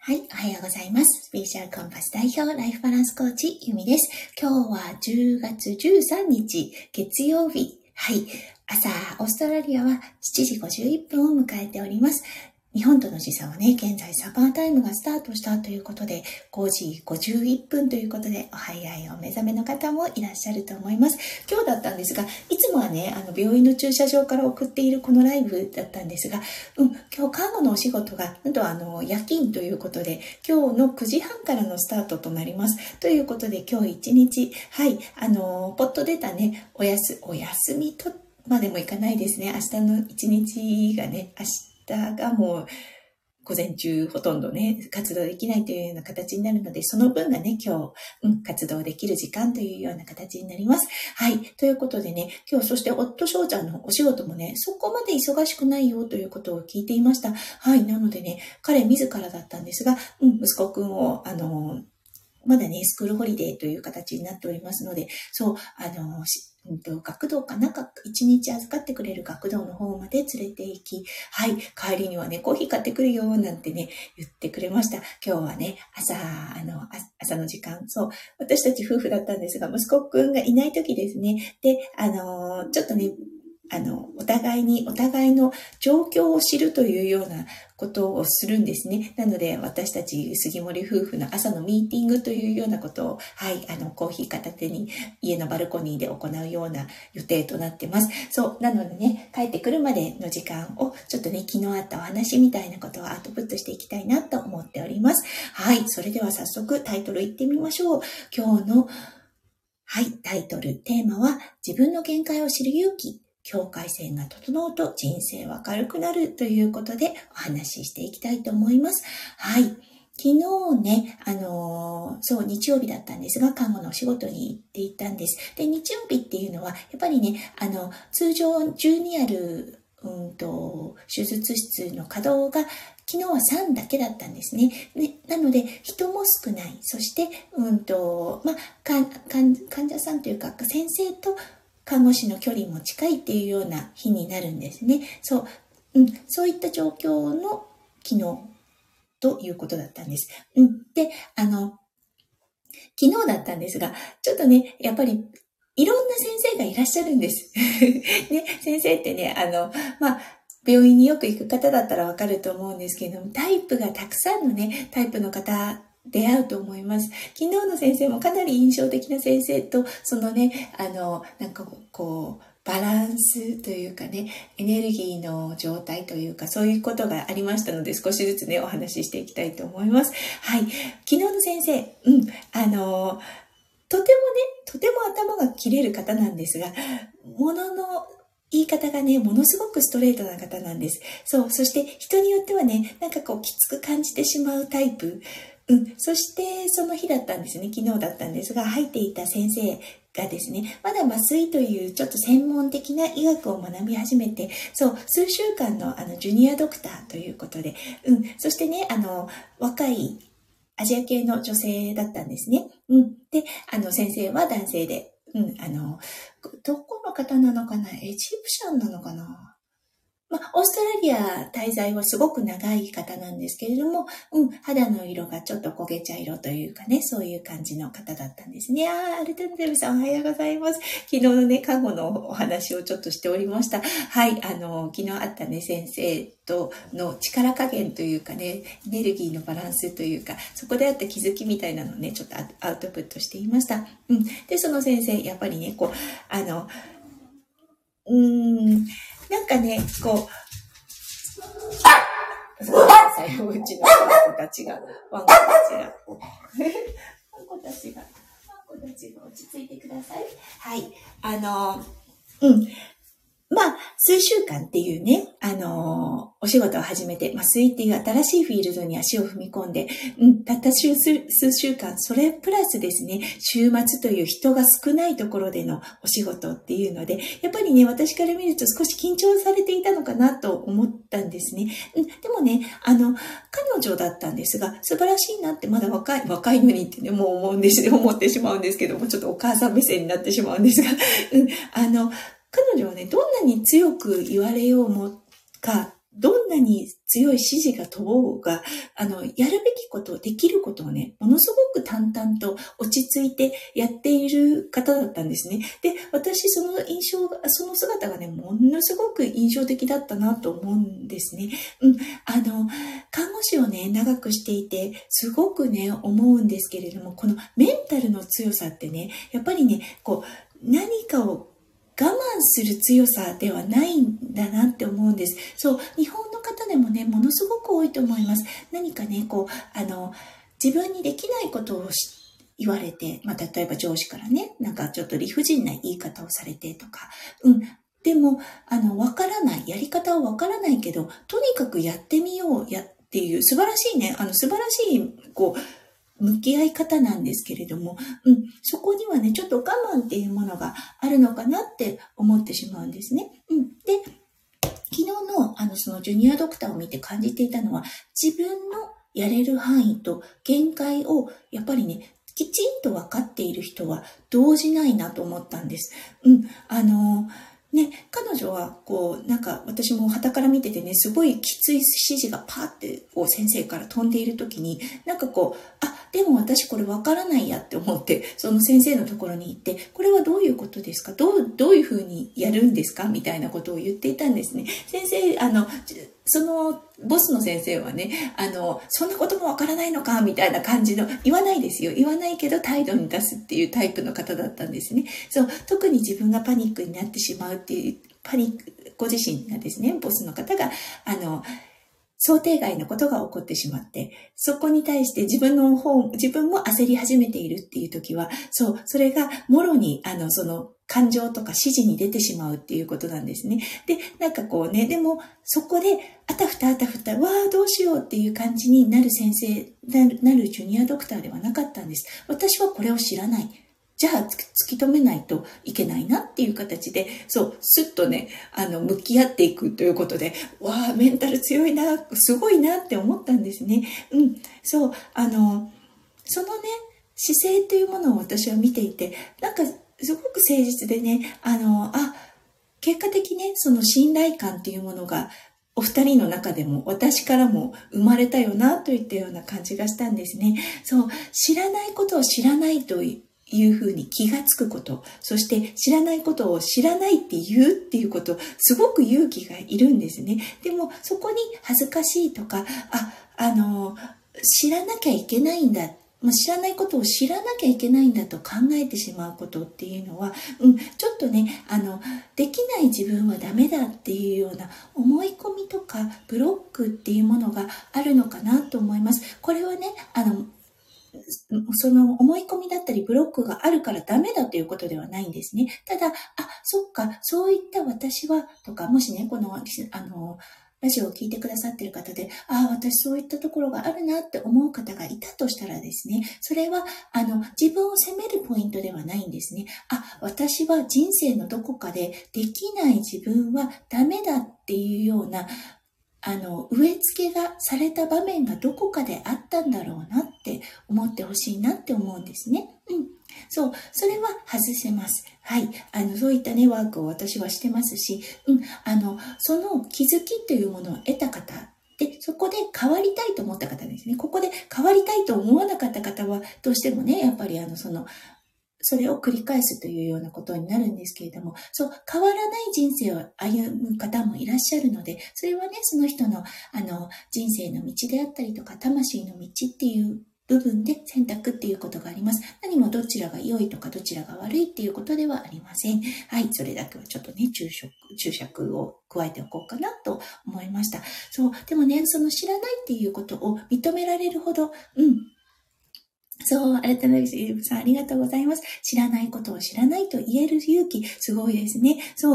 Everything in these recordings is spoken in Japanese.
はい、おはようございます。スピリチュアルコンパス代表ライフバランスコーチゆみです。今日は10月13日月曜日。はい、朝オーストラリアは7時51分を迎えております。日本との時差はね、現在サマータイムがスタートしたということで、5時51分ということで、お早いお目覚めの方もいらっしゃると思います。今日だったんですが、いつもはね、病院の駐車場から送っているこのライブだったんですが、今日看護のお仕事が、夜勤ということで、今日の9時半からのスタートとなります。ということで、今日一日、はい、ポッと出たね、お休みとまでもいかないですね。明日の一日がね、明日がもう午前中ほとんどね活動できないというような形になるので、その分がね今日、活動できる時間というような形になります。はい、ということでね、今日そして夫翔ちゃんのお仕事もねそこまで忙しくないよということを聞いていました。はい、なのでね彼自らだったんですが、息子くんをまだね、スクールホリデーという形になっておりますので、そう、学童かな、一日預かってくれる学童の方まで連れて行き、はい、帰りにはね、コーヒー買ってくるよ、なんてね、言ってくれました。今日はね、朝の時間、そう、私たち夫婦だったんですが、息子くんがいない時ですね、で、ちょっとね、お互いの状況を知るというようなことをするんですね。なので、私たち杉森夫婦の朝のミーティングというようなことを、はい、コーヒー片手に家のバルコニーで行うような予定となってます。そう、なのでね、帰ってくるまでの時間を、ちょっとね、昨日あったお話みたいなことをアウトプットしていきたいなと思っております。はい、それでは早速タイトルいってみましょう。今日の、はい、タイトル、テーマは、自分の限界を知る勇気。境界線が整うと人生は軽くなるということでお話ししていきたいと思います。はい。昨日ね、そう、日曜日だったんですが、看護のお仕事に行っていたんです。で、日曜日っていうのは、やっぱりね、通常中にある、手術室の稼働が、昨日は3だけだったんですね。なので、人も少ない。そして、患者さんというか、先生と看護師の距離も近いっていうような日になるんですね。そう、そういった状況の昨日ということだったんです。で、昨日だったんですが、ちょっとね、やっぱりいろんな先生がいらっしゃるんです。ね、先生ってね、病院によく行く方だったらわかると思うんですけれども、タイプがたくさんのね、タイプの方、出会うと思います。昨日の先生もかなり印象的な先生と、そのね、バランスというかね、エネルギーの状態というか、そういうことがありましたので、少しずつね、お話ししていきたいと思います。はい。昨日の先生、とても頭が切れる方なんですが、物の言い方がね、ものすごくストレートな方なんです。そう、そして人によってはね、きつく感じてしまうタイプ。そしてその日だったんですね、昨日だったんですが、入っていた先生がですね、まだ麻酔というちょっと専門的な医学を学び始めて、そう、数週間のジュニアドクターということで、そしてね、若いアジア系の女性だったんですね。で、先生は男性で、どこの方なのかな、エジプシャンなのかな、オーストラリア滞在はすごく長い方なんですけれども、肌の色がちょっと焦げ茶色というかね、そういう感じの方だったんですね。アルテンデルさんおはようございます。昨日のね、看護のお話をちょっとしておりました。はい、昨日あったね、先生との力加減というかね、エネルギーのバランスというか、そこであった気づきみたいなのをね、ちょっとアウトプットしていました。で、その先生、やっぱりね、なんかね、うちのワンコたちが落ち着いてください。はい。数週間っていうね、お仕事を始めて、麻酔っていう新しいフィールドに足を踏み込んで、たった数週間、それプラスですね、週末という人が少ないところでのお仕事っていうので、やっぱりね、私から見ると少し緊張されていたのかなと思ったんですね。でもね、彼女だったんですが、素晴らしいなって、まだ若いのにってね、もう思ってしまうんですけども、ちょっとお母さん目線になってしまうんですが、彼女はね、どんなに強く言われようもか、 どんなに強い指示が飛ぼうが、やるべきこと、できることをね、ものすごく淡々と落ち着いてやっている方だったんですね。で、私、その姿がね、ものすごく印象的だったなと思うんですね。看護師をね、長くしていて、すごくね、思うんですけれども、このメンタルの強さってね、やっぱりね、何かを我慢する強さではないんだなって思うんです。そう、日本の方でもね、ものすごく多いと思います。何かね、自分にできないことを言われて、例えば上司からね、なんかちょっと理不尽な言い方をされてとか、でも、わからない、やり方はわからないけど、とにかくやってみよう、っていう素晴らしいね、素晴らしい、向き合い方なんですけれども、そこにはね、ちょっと我慢っていうものがあるのかなって思ってしまうんですね。で、昨日のそのジュニアドクターを見て感じていたのは、自分のやれる範囲と限界をやっぱりね、きちんと分かっている人は動じないなと思ったんです。彼女は、なんか、私も傍から見ててね、すごいきつい指示がパーって、先生から飛んでいるときに、なんかでも私これわからないやって思って、その先生のところに行って、これはどういうことですか？どういうふうにやるんですか？みたいなことを言っていたんですね。先生、その、ボスの先生はね、そんなこともわからないのかみたいな感じの、言わないですよ。言わないけど態度に出すっていうタイプの方だったんですね。そう、特に自分がパニックになってしまうっていう、ご自身がですね、ボスの方が、想定外のことが起こってしまって、そこに対して自分も焦り始めているっていう時は、そう、それがもろに、その感情とか指示に出てしまうっていうことなんですね。で、なんかでも、そこで、あたふた、わあ、どうしようっていう感じになる先生、なるジュニアドクターではなかったんです。私はこれを知らない。じゃあ突き止めないといけないなっていう形で、そう、スッとね、向き合っていくということで、わあ、メンタル強いな、すごいなって思ったんですね。そう、そのね、姿勢というものを私は見ていて、なんか、すごく誠実でね、結果的ね、その信頼感っていうものが、お二人の中でも私からも生まれたよなといったような感じがしたんですね。そう、知らないことを知らないというふうに気がつくこと、そして知らないことを知らないって言うっていうこと、すごく勇気がいるんですね。でもそこに恥ずかしいとか、知らなきゃいけないんだ。知らないことを知らなきゃいけないんだと考えてしまうことっていうのは、ちょっとね、できない自分はダメだっていうような思い込みとかブロックっていうものがあるのかなと思います。これはね、その思い込みだったりブロックがあるからダメだということではないんですね。ただ、そっか、そういった私は、とか、もしね、この、ラジオを聞いてくださっている方で、私そういったところがあるなって思う方がいたとしたらですね、それは、自分を責めるポイントではないんですね。私は人生のどこかでできない自分はダメだっていうような、植え付けがされた場面がどこかであったんだろうなって思ってほしいなって思うんですね。そう、それは外せます。はい。そういったね、ワークを私はしてますし、その気づきというものを得た方、で、そこで変わりたいと思った方ですね。ここで変わりたいと思わなかった方は、どうしてもね、やっぱりそれを繰り返すというようなことになるんですけれども、そう、変わらない人生を歩む方もいらっしゃるので、それはね、その人の、人生の道であったりとか、魂の道っていう部分で選択っていうことがあります。何もどちらが良いとか、どちらが悪いっていうことではありません。はい、それだけはちょっとね、注釈を加えておこうかなと思いました。そう、でもね、その知らないっていうことを認められるほど、そう、改めて、ゆうさんありがとうございます。知らないことを知らないと言える勇気、すごいですね。そう、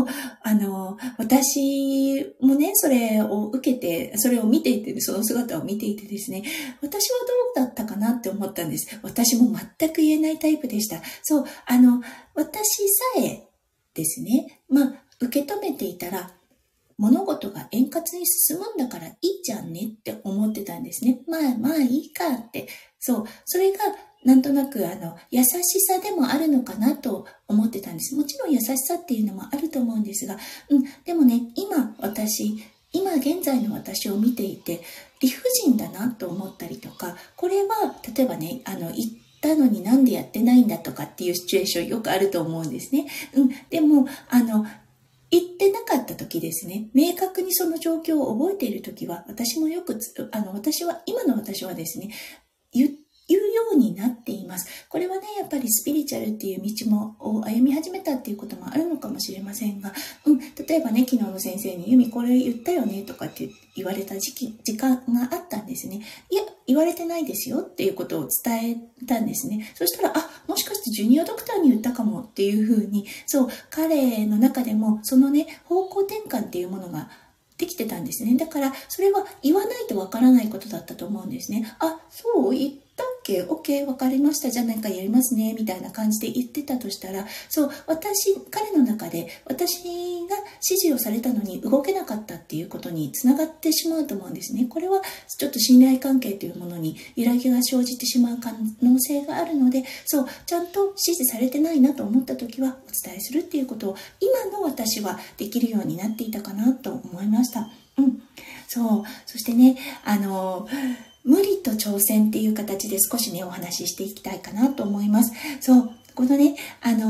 私もね、それを受けて、それを見ていて、その姿を見ていてですね、私はどうだったかなって思ったんです。私も全く言えないタイプでした。そう、私さえですね、受け止めていたら、物事が円滑に進むんだからいいじゃんねって思ってたんですね。まあいいかって。そう。それがなんとなく優しさでもあるのかなと思ってたんです。もちろん優しさっていうのもあると思うんですが、でもね、今今現在の私を見ていて理不尽だなと思ったりとか、これは例えばね、言ったのになんでやってないんだとかっていうシチュエーションよくあると思うんですね。でも、言ってなかった時ですね、明確にその状況を覚えている時は、私もよく、今の私はですね、言うようになっています。これはね、やっぱりスピリチュアルっていう道を歩み始めたっていうこともあるのかもしれませんが、例えばね、昨日の先生に、ユミこれ言ったよねとかって言われた時間があったんですね。いや、言われてないですよっていうことを伝えたんですね。そしたら、もしかしてジュニアドクターに言ったかもっていうふうに、そう、彼の中でもそのね、方向転換っていうものができてたんですね。だから、それは言わないとわからないことだったと思うんですね。そう言ったっけ ?OK、わかりました。じゃあなんかやりますね。みたいな感じで言ってたとしたら、そう、彼の中で私が指示をされたのに動けなかったっていうことにつながってしまうと思うんですね。これはちょっと信頼関係というものに揺らぎが生じてしまう可能性があるので、そう、ちゃんと指示されてないなと思ったときはお伝えするっていうことを今の私はできるようになっていたかなと思いました。そう。そしてね、無理と挑戦っていう形で少しね、お話ししていきたいかなと思います。そう。このね、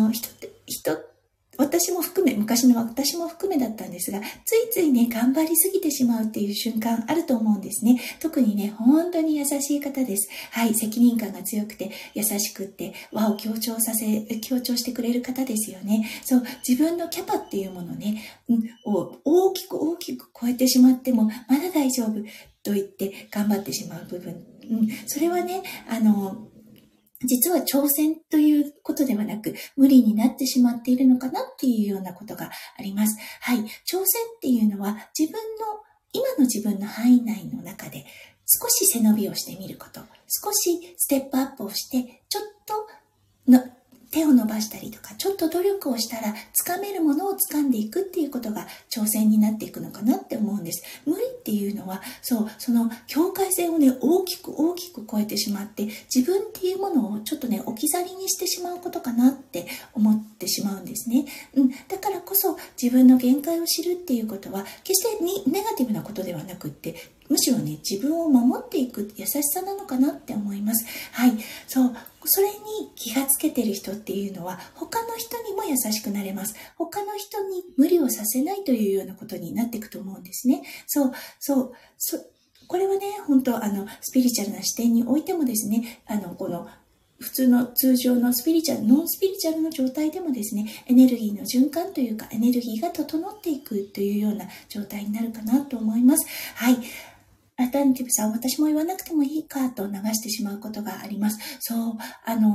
私も含め、昔の私も含めだったんですが、ついついね、頑張りすぎてしまうっていう瞬間あると思うんですね。特にね、本当に優しい方です。はい、責任感が強くて、優しくって、和を強調してくれる方ですよね。そう、自分のキャパっていうものね、を大きく超えてしまっても、まだ大丈夫と言って頑張ってしまう部分。それはね、実は挑戦ということではなく、無理になってしまっているのかなっていうようなことがあります。はい。挑戦っていうのは今の自分の範囲内の中で少し背伸びをしてみること、少しステップアップをして、ちょっと手を伸ばしたりとか、ちょっと努力をしたら掴めるものを掴んでいくっていうことが挑戦になっていくのかなって思うんです。無理っていうのは、そう、その境界線をね、大きく超えてしまって、自分っていうものをちょっとね、置き去りにしてしまうことかなって思ってしまうんですね。だからこそ自分の限界を知るっていうことは、決してネガティブなことではなくって、むしろね、自分を守っていく優しさなのかなって思います。はい。そう。それに気がつけてる人っていうのは、他の人にも優しくなれます。他の人に無理をさせないというようなことになっていくと思うんですね。これはね、本当スピリチュアルな視点においてもですね、この、普通の通常のノンスピリチュアルの状態でもですね、エネルギーの循環というか、エネルギーが整っていくというような状態になるかなと思います。はい。アルタナティブさん、私も言わなくてもいいかと流してしまうことがあります。そう、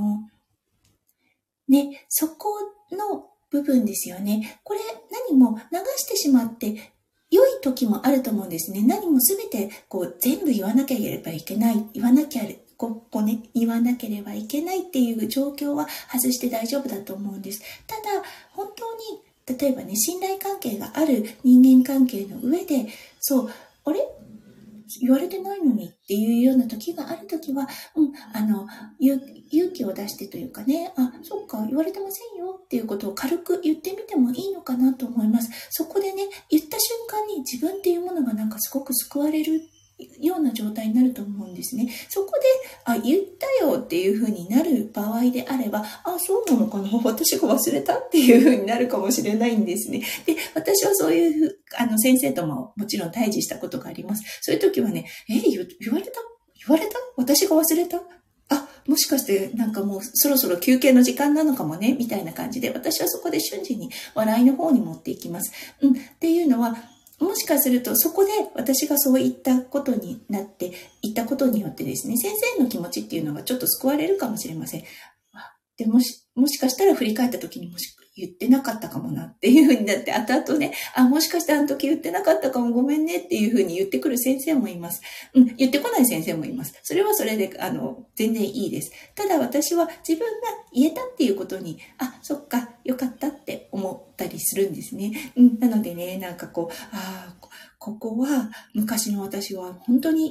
ね、そこの部分ですよね。これ何も流してしまって良い時もあると思うんですね。何もすべて全部言わなければいけない、言わなければいけないっていう状況は外して大丈夫だと思うんです。ただ、本当に、例えばね、信頼関係がある人間関係の上で、そう、あれ言われてないのにっていうような時がある時は、勇気を出してというかね、そっか、言われてませんよっていうことを軽く言ってみてもいいのかなと思います。そこでね、言った瞬間に自分っていうものがなんかすごく救われるような状態になると思うんですね。そこで、言ったよっていう風になる場合であれば、そうなのかな私が忘れたっていう風になるかもしれないんですね。で、私はそういう、先生とももちろん対峙したことがあります。そういう時はね、言われた私が忘れたもしかしてなんかもうそろそろ休憩の時間なのかもねみたいな感じで、私はそこで瞬時に笑いの方に持っていきます。っていうのは、もしかするとそこで私がそういったことになって言ったことによってですね、先生の気持ちっていうのがちょっと救われるかもしれません。でもしかしたら振り返った時に言ってなかったかもなっていう風になって、後々ね、もしかしてあの時言ってなかったかもごめんねっていう風に言ってくる先生もいます。言ってこない先生もいます。それはそれで、全然いいです。ただ私は自分が言えたっていうことに、そっか、よかったって思ったりするんですね。なのでね、なんかここは昔の私は本当に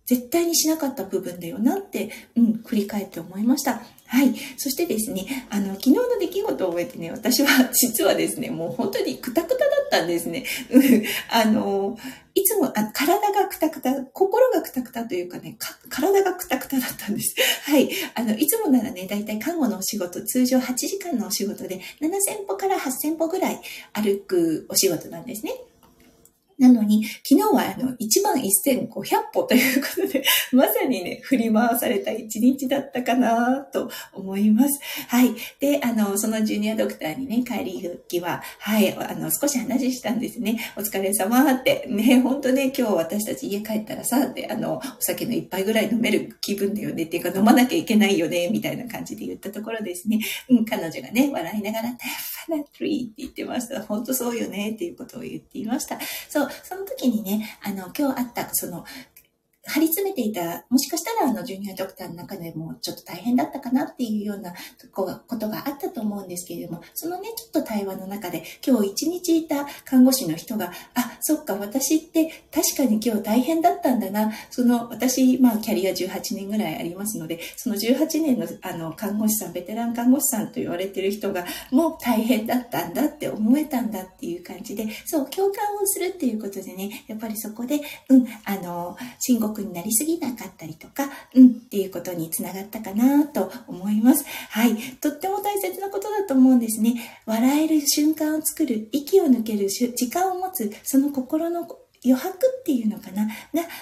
絶対にしなかった部分だよなって、振り返って思いました。はい。そしてですね、昨日の出来事を終えてね、私は実はですね、もう本当にクタクタだったんですね。いつも、体がクタクタ、心がクタクタというかね、体がクタクタだったんです。はい。いつもならね、だいたい看護のお仕事、通常8時間のお仕事で、7000歩から8000歩ぐらい歩くお仕事なんですね。なのに、昨日は11,500歩ということで、まさにね、振り回された一日だったかなと思います。はい。で、そのジュニアドクターにね、帰り際、はい、少し話したんですね。お疲れ様って、ね、ほんとね、今日私たち家帰ったらさ、で、お酒の一杯ぐらい飲める気分だよねっていうか、飲まなきゃいけないよね、みたいな感じで言ったところですね。彼女がね、笑いながら、definitely って言ってました。ほんとそうよね、っていうことを言っていました。そう、その時にね、今日あった、張り詰めていた、もしかしたらジュニアドクターの中でもちょっと大変だったかなっていうようなことがあったと思うんですけれども、そのね、ちょっと対話の中で今日一日いた看護師の人が、そっか、私って確かに今日大変だったんだな。私、キャリア18年ぐらいありますので、その18年の看護師さん、ベテラン看護師さんと言われてる人が、もう大変だったんだって思えたんだっていう感じで、そう、共感をするっていうことでね、やっぱりそこで、深刻になりすぎなかったりとか、っていうことにつながったかなと思います。はい。とっても大切なことだと思うんですね。笑える瞬間を作る、息を抜ける時間を持つ、その心の余白っていうのかなが、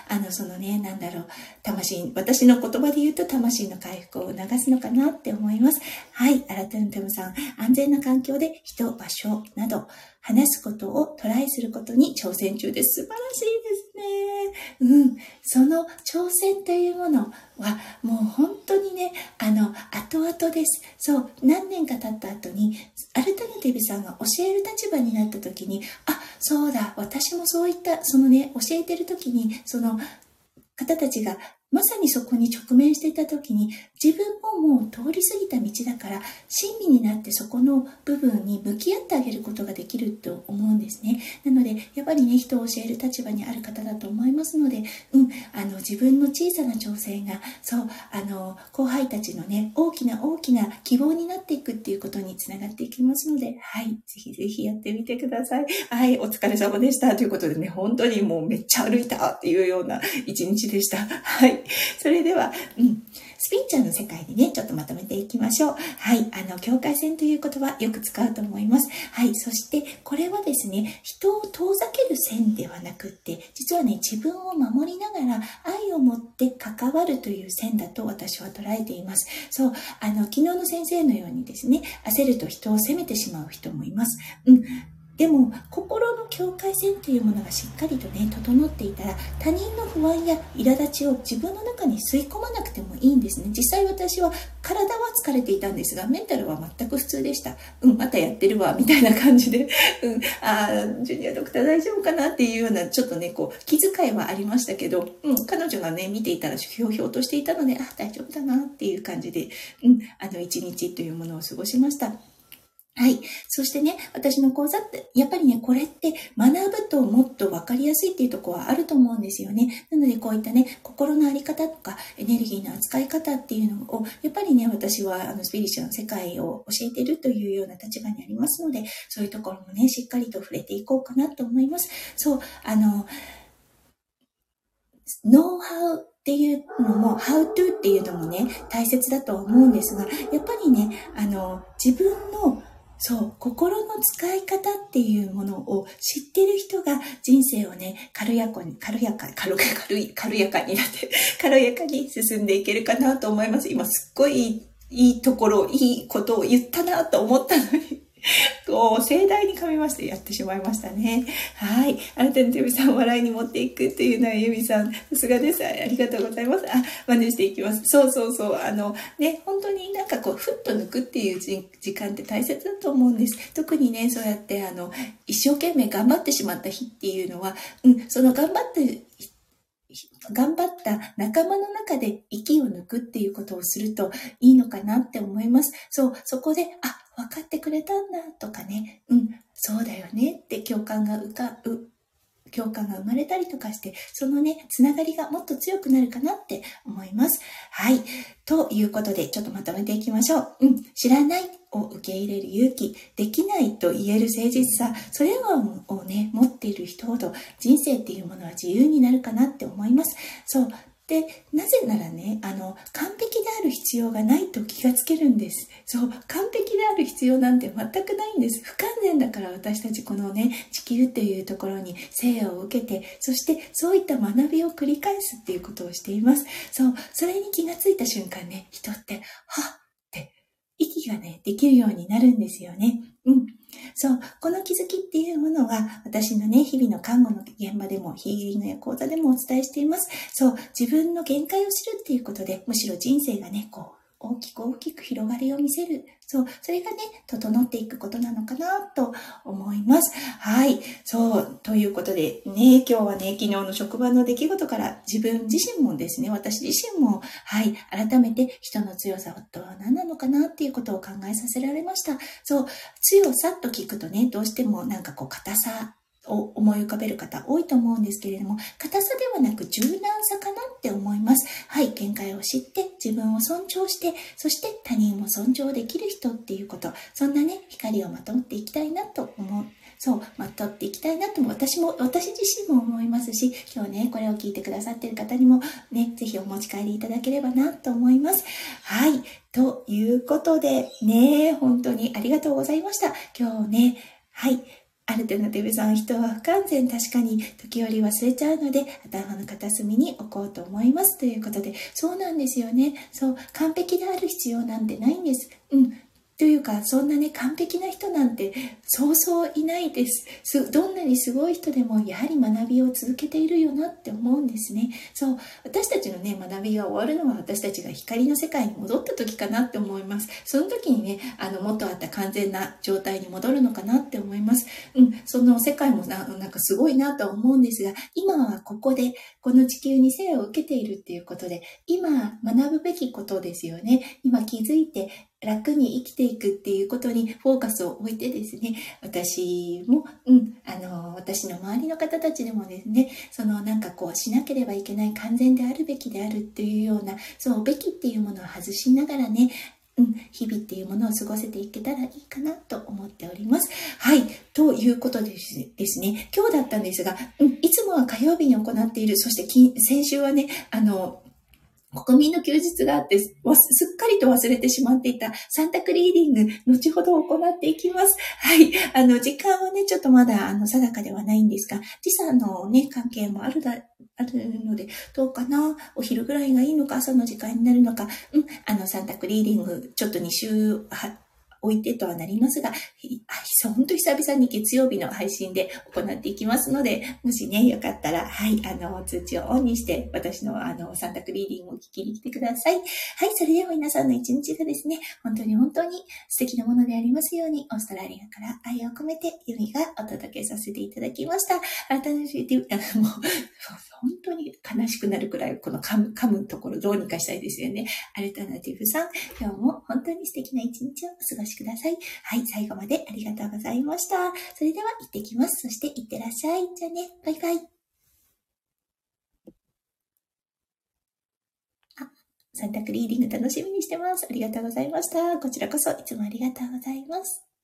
私の言葉で言うと魂の回復を促すのかなって思います。はい。改めてさん、安全な環境で人、場所など、話すことをトライすることに挑戦中です。素晴らしいですね。その挑戦というものは、もう本当にね、後々です。そう、何年か経った後に、アルタナティブさんが教える立場になった時に、そうだ、私もそういった、教えてる時に、方たちが、まさにそこに直面していた時に、自分ももう通り過ぎた道だから、親身になってそこの部分に向き合ってあげることができると思うんですね。なので、やっぱりね、人を教える立場にある方だと思いますので、自分の小さな挑戦が、そう、後輩たちのね、大きな希望になっていくっていうことにつながっていきますので、はい、ぜひぜひやってみてください。はい、お疲れ様でした。ということでね、本当にもうめっちゃ歩いたっていうような一日でした。はい。それでは、スピンチャーの世界にね、ちょっとまとめていきましょう。はい。境界線という言葉よく使うと思います。はい。そして、これはですね、人を遠ざける線ではなくって、実はね、自分を守りながら愛を持って関わるという線だと私は捉えています。そう。昨日の先生のようにですね、焦ると人を責めてしまう人もいます。でも、心の境界線というものがしっかりとね、整っていたら、他人の不安や苛立ちを自分の中に吸い込まなくてもいいんですね。実際私は、体は疲れていたんですが、メンタルは全く普通でした。またやってるわ、みたいな感じで、ジュニアドクター大丈夫かなっていうような、ちょっとね、気遣いはありましたけど、彼女がね、見ていたら、ひょうひょうとしていたので、大丈夫だなっていう感じで、一日というものを過ごしました。はい。そしてね、私の講座って、やっぱりね、これって学ぶともっと分かりやすいっていうところはあると思うんですよね。なので、こういったね、心のあり方とか、エネルギーの扱い方っていうのを、やっぱりね、私は、スピリチュアルの世界を教えているというような立場にありますので、そういうところもね、しっかりと触れていこうかなと思います。そう、ノウハウっていうのも、how to っていうのもね、大切だと思うんですが、やっぱりね、自分のそう、心の使い方っていうものを知ってる人が人生をね、軽やかになって、軽やかに進んでいけるかなと思います。今すっごいいいことを言ったなと思ったのに。盛大に噛みましてやってしまいましたね。はい。改めてゆみさんを笑いに持っていくっていうのはゆみさん、さすがです。ありがとうございます。真似していきます。そう。本当にふっと抜くっていう時間って大切だと思うんです。特にね、そうやって一生懸命頑張ってしまった日っていうのは、その頑張った仲間の中で息を抜くっていうことをするといいのかなって思います。そう、そこで、分かってくれたんだとかね、そうだよねって共感が共感が生まれたりとかして、そのね、つながりがもっと強くなるかなって思います。はい。ということで、ちょっとまとめていきましょう。知らないを受け入れる勇気、できないと言える誠実さ、それをね、持っている人ほど人生っていうものは自由になるかなって思います。そう。で、なぜならね、完璧である必要がないと気がつけるんです。そう、完璧である必要なんて全くないんです。不完全だから私たちこのね、地球っていうところに生を受けて、そしてそういった学びを繰り返すっていうことをしています。そう、それに気がついた瞬間ね、人って、はっって息がね、できるようになるんですよね。そう、この気づきっていうものは、私のね、日々の看護の現場でも、ヒーリングや講座でもお伝えしています。そう、自分の限界を知るっていうことで、むしろ人生がね、大きく広がりを見せる。そう、それがね、整っていくことなのかなと思います。はい。そう、ということでね、今日はね、昨日の職場の出来事から自分自身もですね、私自身も、はい、改めて人の強さとは何なのかなっていうことを考えさせられました。そう、強さと聞くとね、どうしてもなんか硬さを思い浮かべる方多いと思うんですけれども、硬さではなく柔軟さかなって思います。はい、限界を知って自分を尊重して、そして他人も尊重できる人っていうこと、そんなね、光をまとっていきたいなと思う。そう、まとっていきたいなとも、私自身も思いますし、今日ね、これを聞いてくださっている方にもね、ぜひお持ち帰りいただければなと思います。はい、ということでね、本当にありがとうございました。今日ね、はい、アルテナティブさん、人は不完全、確かに時折忘れちゃうので、頭の片隅に置こうと思いますということで、そうなんですよね。そう、完璧である必要なんてないんです。というか、そんなね、完璧な人なんてそうそういないです。どんなにすごい人でも、やはり学びを続けているよなって思うんですね。そう、私たちのね、学びが終わるのは私たちが光の世界に戻った時かなって思います。その時にね、元あった完全な状態に戻るのかなって思います。その世界もなんかすごいなと思うんですが、今はここで、この地球に生を受けているっていうことで、今学ぶべきことですよね。今気づいて、楽に生きていくっていうことにフォーカスを置いてですね、私も、私の周りの方たちでもですね、なんかしなければいけない、完全であるべきであるっていうような、べきっていうものを外しながらね、日々っていうものを過ごせていけたらいいかなと思っております。はい。ということですね。今日だったんですが、いつもは火曜日に行っている、そして先週はね、国民の休日があって、すっかりと忘れてしまっていたサンタクリーディング、後ほど行っていきます。はい。時間はね、ちょっとまだ、定かではないんですが、時差のね、関係もあるので、どうかな、お昼ぐらいがいいのか、朝の時間になるのか、サンタクリーディング、ちょっと2週、置いてとはなりますが、本当久々に月曜日の配信で行っていきますので、もしね、よかったら、はい、通知をオンにして、私のサンタクリーディングを聞きに来てください。はい、それでは皆さんの一日がですね、本当に素敵なものでありますように、オーストラリアから愛を込めて、ユミがお届けさせていただきました。改めて、もう、本当に悲しくなるくらい、この噛むところどうにかしたいですよね。アルタナティブさん、今日も本当に素敵な一日をお過ごしください。はい、最後までありがとうございました。それでは行ってきます。そして行ってらっしゃい。じゃあね、バイバイ。サンタクリーディング楽しみにしてます。ありがとうございました。こちらこそいつもありがとうございます。